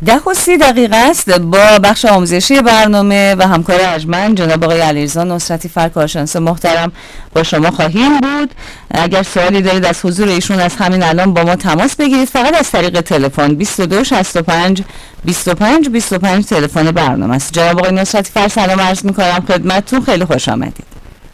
10 دقیقه است با بخش آموزشی برنامه و همکار ارجمند جناب آقای علیرضا نصرتی فر کارشناس محترم با شما خواهیم بود. اگر سوالی دارید از حضور ایشون از همین الان با ما تماس بگیرید، فقط از طریق تلفن 22 65 25 25 تلفن برنامه است. جناب آقای نصرتی فر سلام عرض می‌کنم خدمتتون، خیلی خوش آمدید.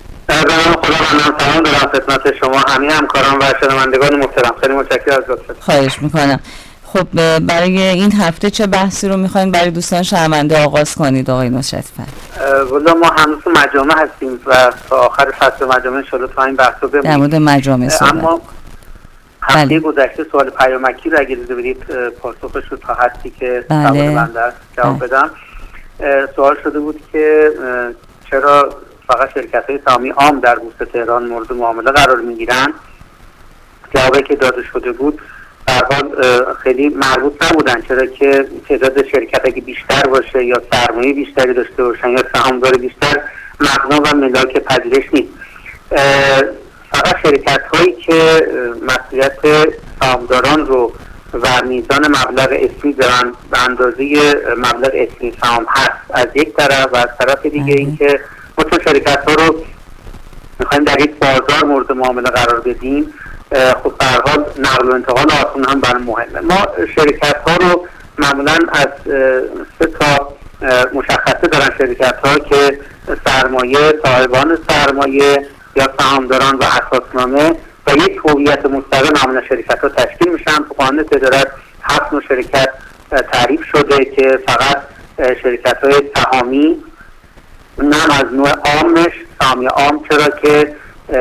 سلام دارم خدمت شما همه همکاران و شنوندگان محترم، خیلی متشکرم از لطفتون. خواهش می‌کنم. خب برای این هفته چه بحثی رو می‌خواید برای دوستان شنونده آغاز کنید آقای نصرتی فر؟ والا ما هنوز مجامع هستیم و تا آخر فصل مجامع ان شاءالله تا این بحثو بمونیم. در مورد مجامع صحبت. اما هفته گذشته سوال پیامکی رو اگه اجازه بدید پاسخش رو تا حدی که سوال بنده است جواب بدم. سوال شده بود که چرا فقط شرکت‌های سهامی عام در بورس تهران مورد معامله قرار می‌گیرن؟ جوابی که داده شده بود در حال خیلی مربوط نبودن، چرا که تعداد شرکت اگه بیشتر باشه یا سرمایه بیشتری داشته باشن یا سهامدار بیشتر مبنا و ملاک پذیرش نیست. فقط شرکت هایی که مسئولیت سهامداران رو و میزان مبلغ اسمی دارن به اندازه مبلغ اسمی سهام هست از یک طرف، و از طرف دیگه اینکه ما چون شرکت ها رو میخوایم در یک بازار مورد معامله قرار بدیم، خب به هر حال نقل و انتقال آسون هم برای مهمه. ما شرکت ها رو معمولا از 3 تا مشخصه دارن شرکت ها که سرمایه، صاحبان سرمایه یا سهامداران و اساسنامه و یک هویت مستقل معمولا شرکت ها تشکیل میشن. تو قانون تجارت 7 نوع شرکت تعریف شده که فقط شرکت های سهامی، اونم از نوع عامش سهامی عام، چرا که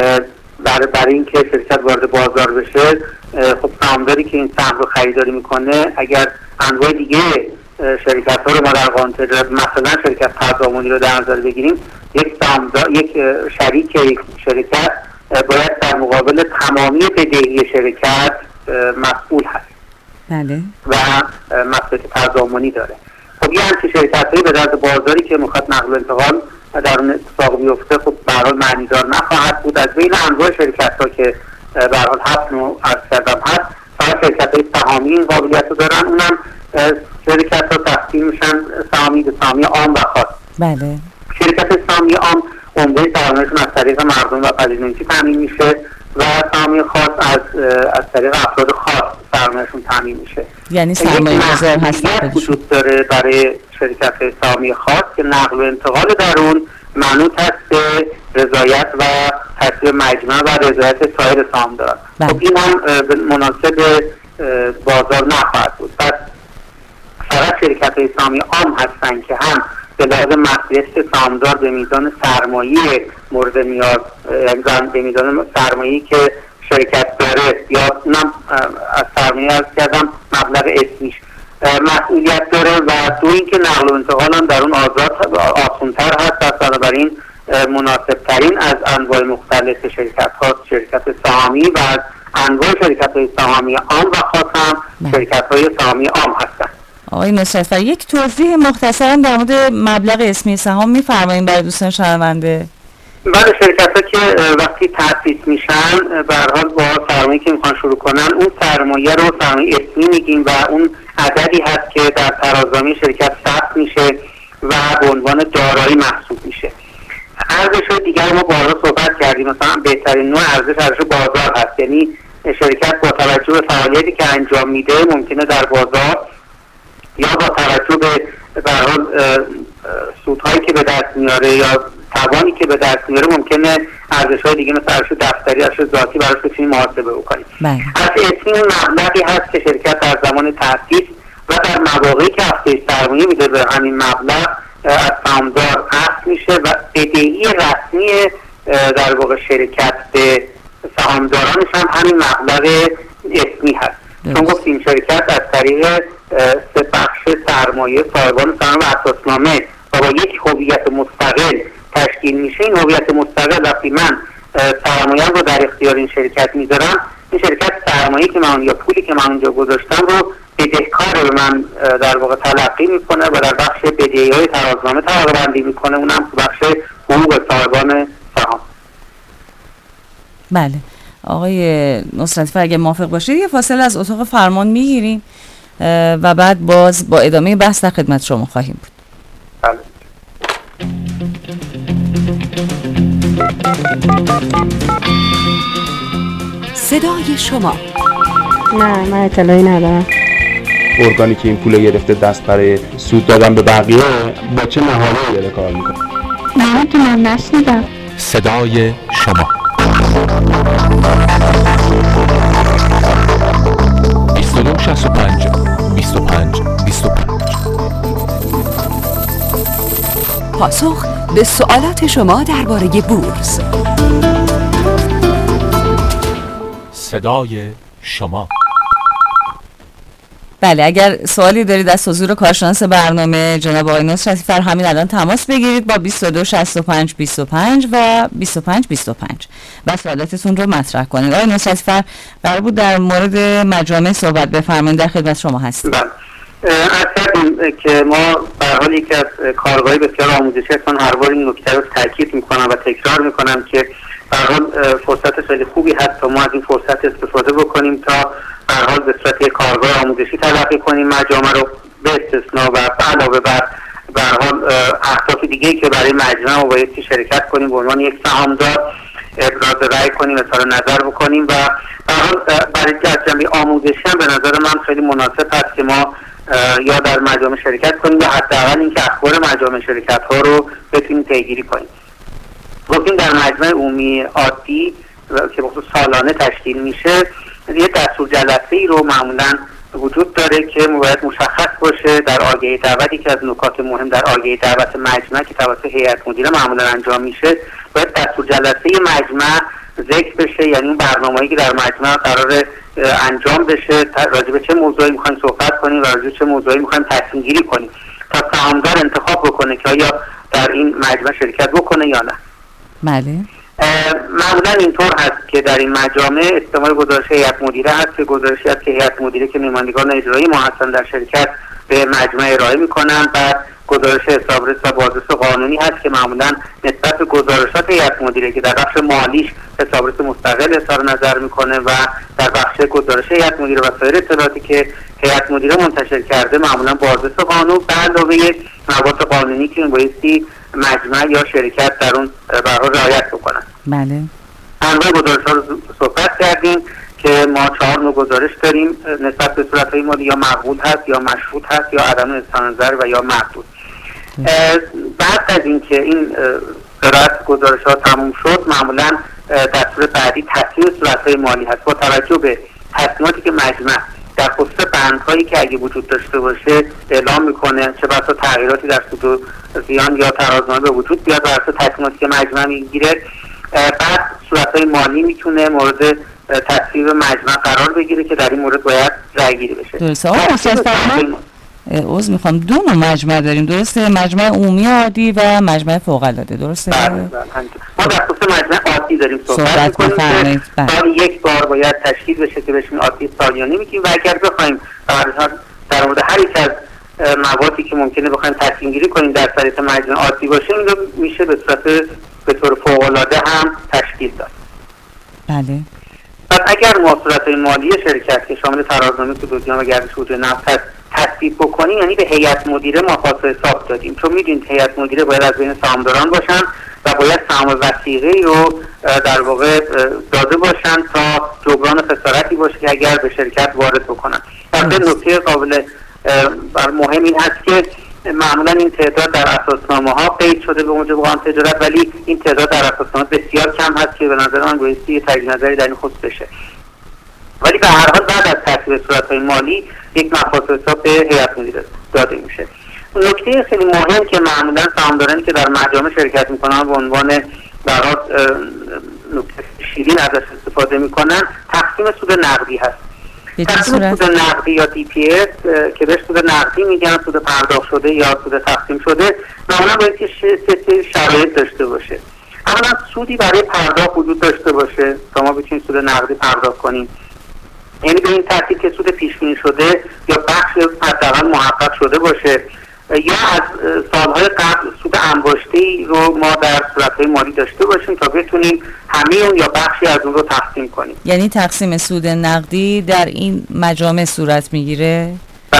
برای اینکه شرکت وارد بازار بشه خب سهامداری که این سهم رو خریداری میکنه اگر انواع دیگه شرکت ها رو ما در قانون تجارت مثلا شرکت تضامنی رو در نظر بگیریم، یک شریک یک شرکت باید در مقابل تمامی بدهی شرکت مسئول هست. بله. و مسئولیت تضامنی داره. خب یه همچین شرکت هایی به درد بازاری که میخواد نقل و انتقال در اون اتفاق بیفته خب به هر حال معنیدار نخواهد بود. از بین انواع شرکت ها که به هر حال 7 نوع عرض کردم هست، فقط شرکت های سهامی این قابلیت رو دارن، اونم شرکت ها تقسیم میشن سهامی به سهامی عام و خاص. بله. شرکت سهامی عام عمده سرمایه‌شون از طریق مردم و پذیرنشی تامین میشه و سهامی خاص از طریق افراد خاص سرمایه‌شون تامین میشه. یعنی سرمایه‌گذار هستن. وجود داره برای شرکت سهامی خاص که نقل و انتقال در اون منوط است به رضایت و تصویب مجمع و رضایت سایر سهامداران. خب این هم مناسب بازار نخواهد بود. پس فقط شرکت‌های سهامی عام هستن که هم به لحاظ مسئولیت سهامدار به میزان سرمایه مورد نیاز، به میزان سرمایه‌ای که شرکت داره یا اونم از سرمایه از کردم مبلغ اسمیش مسئولیت داره، و دو اینکه نقل و انتقال هم در اون آزاد آسان‌تر هست. بنابراین مناسب ترین از انواع مختلف شرکت ها شرکت سهامی و از انواع شرکت های سهامی عام و خاص هم شرکت های سهامی عام هستند. آقای نصرتی فر یک توضیح مختصرا در مورد مبلغ اسمی سهام می‌فرمایید برای دوستان شنونده؟ بله، شرکت ها که وقتی تأسیس میشن به هر حال با سرمایه‌ای که میخوان شروع کنن اون سرمایه رو سرمایه اسمی میگیم و اون عددی هست که در ترازنامه شرکت ثبت میشه و به عنوان دارایی محسوب میشه. ارزش دیگر ما بارها صحبت کردیم، مثلا بهترین نوع ارزش بازار هست، یعنی شرکت با توجه به فعالیتی که انجام میده ممکنه در بازار یا با توجه به هر حال سودهایی که به دست میاره یا توانی که به دست میاره ممکنه ارزش‌های دیگه مثل ارزش دفتری، ارزش ذاتی براش بتونیم محاسبه بکنیم. از اسمی اون مبلغی هست که شرکت در زمان تأسیس و در مواقعی که افزایش سرمایه میده به همین مبلغ از سهامدار اخذ میشه و بدهی رسمی در واقع شرکت به سهامدارانش هم همین مبلغ اسمی هست. چون گفتیم شرکت از طریق 3 بخش سرمایه، صاحبان سرمایه و اساسنامه و با یک هویت مستقل تشکیل میشه. این هویت مستقل وقتی من سرمایه رو در اختیار این شرکت میذارم، این شرکت سرمایه که من یا پولی که من اونجا گذاشتم رو بدهکار به من در واقع تلقی میکنه و در بخش بدهی‌های ترازنامه طبقه بندی میکنه، اونم بخش حقوق صاحبان سهام. بله آقای نصرتی فر اگه موافق باشید یه فاصله از اتاق فرمان میگیریم و بعد باز با ادامه بحث در خدمت شما خواهیم بود. بله. صدای شما. نه من اطلاعی ندارم. ارگانی که این پول گرفته دست برای سود دادن به بقیه با چه مهارتی داره کار میکنه؟ من نشنیدم. صدای شما. 2265 25 25. پاسخ به سوالات شما درباره بورس. صدای شما. بله، اگر سوالی دارید از حضور کارشناس برنامه جناب آقای نصرتی فر همین الان تماس بگیرید با 22 65 25 و 25 25 و سوالاتتون رو مطرح کنید. آقای نصرتی فر قرار بود در مورد مجامع صحبت بفرمایید، در خدمت شما هستیم. بله، از کردیم که ما به حال یکی از کارگاهی بسیار آموزشی هستن، هر بار این نکته رو تاکید میکنم و تکرار میکنم که به حال فرصت خیلی خوبی هست تا ما از این فرصت استفاده بکنیم تا به حال به صورت کارگاه آموزشی تلقی کنیم مجامع رو، به استثنا و علاوه بر به حال اهداف دیگه‌ای که برای مجمع بایستی شرکت کنیم به عنوان یک سهامدار ابراز رأی کنیم، اظهار نظر بکنیم و به حال برای از جنبه آموزشی هم به نظر من خیلی مناسب هست که ما یا در مجامع شرکت کنیم یا حداقل اینکه اخبار مجامع شرکت ها رو بتونیم پیگیری کنیم. گفتیم در مجمع عمومی عادی که بخصوص سالانه تشکیل میشه یه دستور جلسه‌ای رو معمولاً وجود داره که باید مشخص باشه در آگهی دعوتی که از نکات مهم در آگهی دعوت مجمع که توسط هیئت مدیره معمولاً انجام میشه باید دستور جلسه مجمع ذکر بشه، یعنی اون برنامه‌ای که در مجمع قرار انجام بشه، راجع به چه موضوعی می‌خوایم صحبت کنیم و راجع به چه موضوعی می‌خوایم تصمیم گیری کنیم تا سهامدار انتخاب بکنه که آیا در این مجمع شرکت بکنه یا نه. بله. معمولا اینطور هست که در این مجامع استماع گزارش هیئت مدیره هست که گزارشی هست که هیئت مدیره که نمایندگان اجرایی ما هستن در شرکت به مجمع ارائه میکنن و گزارش حسابرس و بازرس قانونی هست که معمولا نسبت به گزارشات هیئت مدیره که در بخش مالیش حسابرس مستقل اظهار نظر میکنه و در بخش گزارش هیئت مدیره و سایر اطلاعاتی که هیئت مدیره منتشر کرده معمولا بازرس قانون به علاوه مواد قانونی که بایستی مجمع یا شرکت در اون به حال رعایت بکنن. بله. انواع گزارش‌ها رو صحبت کردیم که ما 4 نوع گزارش داریم نسبت به صورت‌های مالی، یا مقبول هست یا مشروط هست یا عدم اظهار نظر و یا مردود. بعد از اینکه این قرائت گزارش‌ها تموم شد معمولاً دستور بعدی تصمیم صورت‌های مالی هست با توجه به تصمیماتی که مجمع در خصوص بندهایی که اگه وجود داشته باشه اعلام میکنه، چه بسا تغییراتی در سود و زیان یا ترازنامه به وجود بیاد بر اساس تصمیماتی که مجمع میگیره. بعد صورت‌های مالی میتونه مورد تصویب مجمع قرار بگیره که در این مورد باید رأی گیری بشه. درسته. میخوام 2 نوع مجمع داریم، درسته؟ مجمع عمومی عادی و مجمع فوق‌العاده، درسته؟ بله. ما در خصوص مجمع عادی داریم صحبت می‌کنیم. سال یک بار باید تشکیل بشه که بهش عادی سالیانه میگیم و اگر بخوایم در مورد هر یک از موادی که ممکنه بخوایم تصمیم گیری کنیم در شرایط مجمع عادی باشه این رو میشه به صورت به طور فوق‌العاده هم تشکیل داد. بله. پس اگر ما صورت‌های مالی شرکت که شامل ترازنامه سود و زیان و گردش بودجه نفت هست تصویب بکنیم، یعنی به هیئت مدیره ما پاس حساب دادیم، چون میدونید هیئت مدیره باید از بین سهامداران باشن و باید سهام وثیقه‌ای رو در واقع داده باشن تا جبران خسارتی باشه که اگر به شرکت وارد بکنن. البته نکته قابل مهم این هست که معمولا این تعداد در اساسنامه ها قید شده به موجب قانون تجارت، ولی این تعداد در اساسنامه بسیار کم هست که به نظر من بایستی تجدید نظری در این خصوص بشه. ولی به هر حال بعد از تصویب صورت‌های مالی یک مفاصل حساب به هیئت مدیره داده میشه. نکته خیلی مهم که معمولا سهامدارانی که در مجامع شرکت میکنن به عنوان در واقع نکته شیرین ازش استفاده میکنن تقسیم سود نقدی هست. تقسیم سود نقدی یا DPS که بهش سود نقدی میگن، سود پرداخت شده یا سود تقسیم شده، معمولا باید که 3 شرایط داشته باشه. اولا سودی برای پرداخت وجود داشته باشه تا ما بتونیم سود نقدی پرداخت کنیم، یعنی به این ترتیب که سود پیش بینی شده یا بخش حداقل محقق شده باشه، یا از سالهای قبل سود انباشته‌ای رو ما در صورت‌های مالی داشته باشیم تا بتونیم همه اون یا بخشی از اون رو تقسیم کنیم. یعنی تقسیم سود نقدی در این مجامع صورت میگیره؟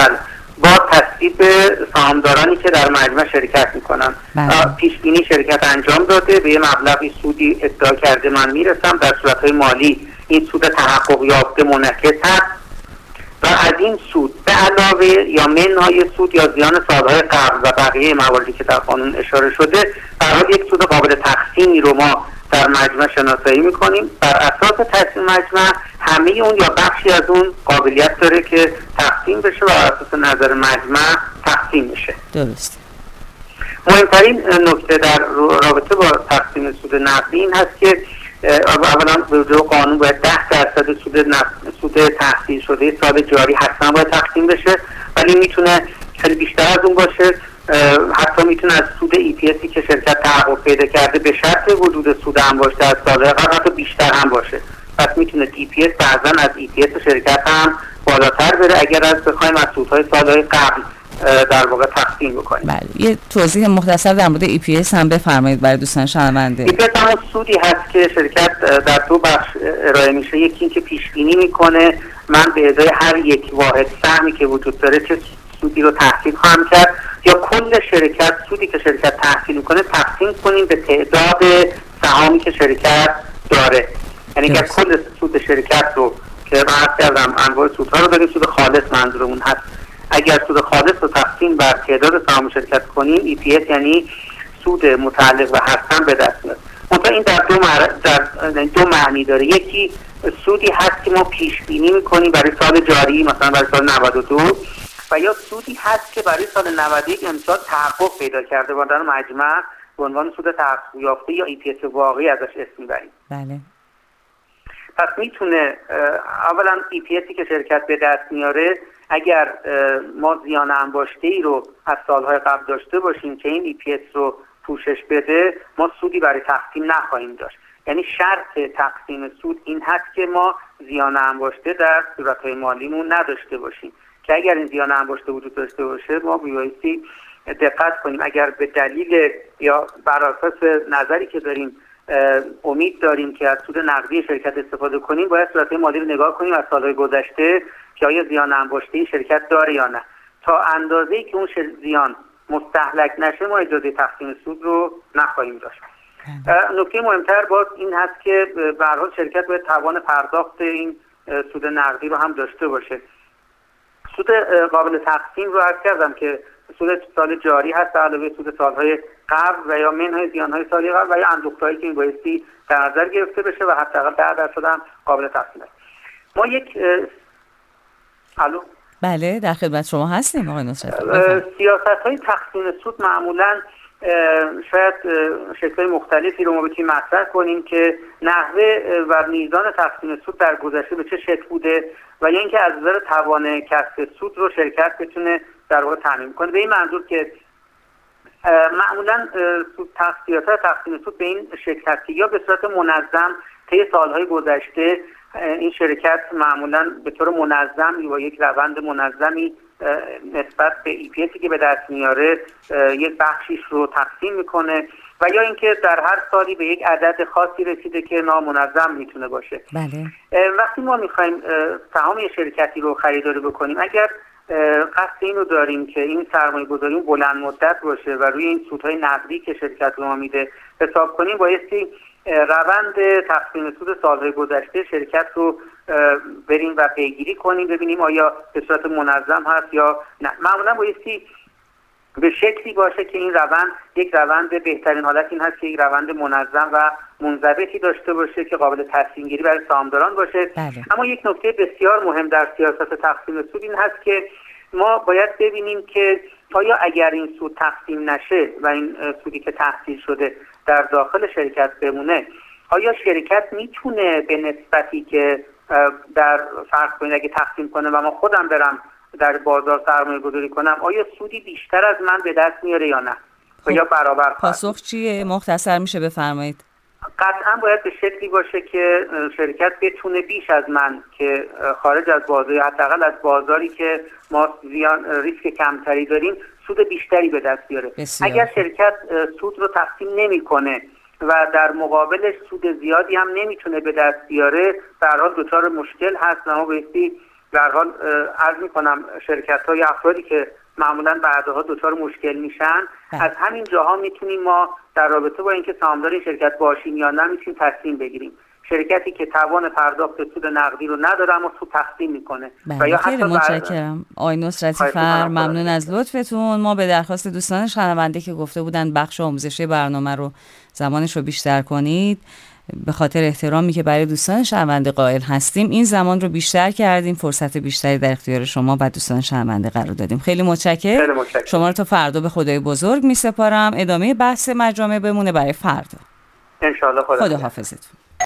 بله، با تصویب سهامدارانی که در مجمع شرکت میکنن. پیش بینی شرکت انجام داده، به یه مبلغی سودی ادعا کرده من میرسم، در صورتهای مالی این سود تحقق یافته منعکس هست و از این سود به علاوه یا منهای سود یا زیان سالهای قبل و بقیه مواردی که در قانون اشاره شده، برای یک سود قابل تقسیمی رو ما در مجمع شناسایی میکنیم. بر اساس تصمیم مجمع همه اون یا بخشی از اون قابلیت داره که تقسیم بشه و بر اساس نظر مجمع تقسیم میشه. درست. مهمترین نکته در رابطه با تقسیم سود نقدی این هست که اولا به وجود قانون باید 10% سود تحصیل شده سال جاری حتما باید تقسیم بشه، ولی میتونه خیلی بیشتر از اون باشه. حتی میتونه از سود EPSی که شرکت تحقق پیدا کرده به شرط وجود سود انباشته از سال قبل حتی بیشتر هم باشه. پس میتونه EPS بعضا از EPS شرکت هم بالاتر بره اگر از بخوایم از سودهای سالهای قبل در واقع تقسیم بکنیم. بله، یه توضیح مختصر در مورد EPS هم بفرمایید برای دوستان شنونده. EPS همون سودی هست که شرکت در دو بخش ارائه میشه. یکی این که پیش بینی میکنه من به ازای هر یک واحد سهمی که وجود داره چه سودی رو تحصیل خواهم کرد، یا کل شرکت سودی که شرکت تحصیل میکنه تقسیم کنیم به تعداد سهامی که شرکت داره. یعنی که کل سود شرکت رو که من عرض کردم انواع سودها رو داریم، سود خالص منظورمون هست. اگر سود خالص رو تقسیم بر تعداد سهام شرکت کنیم EPS یعنی سود متعلق به هر سهم به دست میاد. منتها این در دو معنی داره. یکی سودی هست که ما پیش بینی میکنیم برای سال جاری، مثلا برای سال 92، و یا سودی هست که برای سال 91 امسال تحقق پیدا کرده و در مجمع به عنوان سود تحقق یافته یا EPS واقعی ازش اسم میبریم. بله. پس میتونه اولا EPSی که شرکت به دست میاره اگر ما زیان انباشته‌ای رو از سالهای قبل داشته باشیم که این EPS رو پوشش بده، ما سودی برای تقسیم نخواهیم داشت. یعنی شرط تقسیم سود این هست که ما زیان انباشته در صورتهای مالیمون نداشته باشیم، که اگر این زیان انباشته وجود داشته باشه ما بایستی دقت کنیم. اگر به دلیل یا بر اساس نظری که داریم امید داریم که از سود نقدی شرکت استفاده کنیم، باید صورتهای مالی رو نگاه کنیم از سالهای گذشته که آیا زیان انباشته شرکت داره یا نه. تا اندازه‌ای که اون زیان مستهلک نشه ما اجازه تقسیم سود رو نخواهیم داشت. نکته مهمتر باز این هست که به هر حال شرکت باید توان پرداخت این سود نقدی رو هم داشته باشه. سود قابل تقسیم رو عرض کردم که سود سال جاری هست به علاوه سود سالهای قبل و یا منهای زیانهای سالی قبل و یا اندوخته‌هایی که این بایستی در نظر گرفته بشه و حداقل 10% هم قابل تقسیم است. ما یک الو بله در خدمت شما هستیم آقای نصرتی. سیاست‌های تقسیم سود معمولاً شاید شکل‌های مختلفی رو ما بتونیم مطرح کنیم که نحوه و میزان تقسیم سود در گذشته به چه شکل بوده و یا اینکه از نظر توان کسب سود رو شرکت بتونه در واقع تامین کنه. به این منظور که معمولاً سیاست تقسیم سود به این شکل هست که یا به صورت منظم طی سالهای گذشته این شرکت معمولاً به طور منظم یا یک روند منظمی نسبت به EPSی که به دست میاره یک بخشیش رو تقسیم میکنه و یا اینکه در هر سالی به یک عدد خاصی رسیده که نامنظم میتونه باشه. بله. وقتی ما میخوایم سهام شرکتی رو خریداری بکنیم، اگر قصد اینو داریم که این سرمایه گذاری بلند مدت باشه و روی این سودهای نقدی که شرکت رو ما میده حساب کنیم، بایستی روند تقسیم سود سالهای گذشته شرکت رو بریم و پیگیری کنیم ببینیم آیا به صورت منظم هست یا نه. معمولا بایستی به شکلی باشه که این روند یک روند بهترین حالت این هست که یک روند منظم و منضبطی داشته باشه که قابل تصمیم گیری برای سهامداران باشه. بله. اما یک نکته بسیار مهم در سیاست تقسیم سود این هست که ما باید ببینیم که آیا اگر این سود تقسیم نشه و این سودی که تحصیل شده در داخل شرکت بمونه، آیا شرکت میتونه به نسبتی که در فرض کنید اگه تقسیم کنه و ما خودم برم در بازار سرمایه گذاری کنم، آیا سودی بیشتر از من به دست میاره یا نه؟ و یا برابر؟ پاسخ چیه؟ مختصر میشه بفرمایید. قطعا باید به شکلی باشه که شرکت بتونه بیش از من که خارج از بازار، حداقل از بازاری که ما ریسک کمتری داریم، سود بیشتری به دست بیاره. اگر شرکت سود رو تقسیم نمیکنه و در مقابلش سود زیادی هم نمیتونه به دست بیاره، به هر حال دچار مشکل هست و ما بایستی به هر حال عرض میکنم شرکت‌ها یا افرادی که معمولا بعدها دچار مشکل میشن از همین جاها میتونیم ما در رابطه با اینکه سهامدار این شرکت باشیم یا نه میتونیم تصمیم بگیریم. شرکتی که توان پرداخت سود نقدی رو نداره اما سود تقسیم میکنه. و یا خیلی متشکرم آقای نصرتی فر، ممنون از لطفتون. ما به درخواست دوستان شنونده که گفته بودن بخش آموزشی برنامه رو زمانش رو بیشتر کنید، به خاطر احترامی که برای دوستان شنونده قائل هستیم این زمان رو بیشتر کردیم، فرصت بیشتری در اختیار شما و دوستان شنونده قرار دادیم. خیلی متشکرم. شما رو تا فردا به خدای بزرگ میسپارم. ادامه بحث مجامع بمونه برای فردا. ان شاء الله. خدا حافظتون.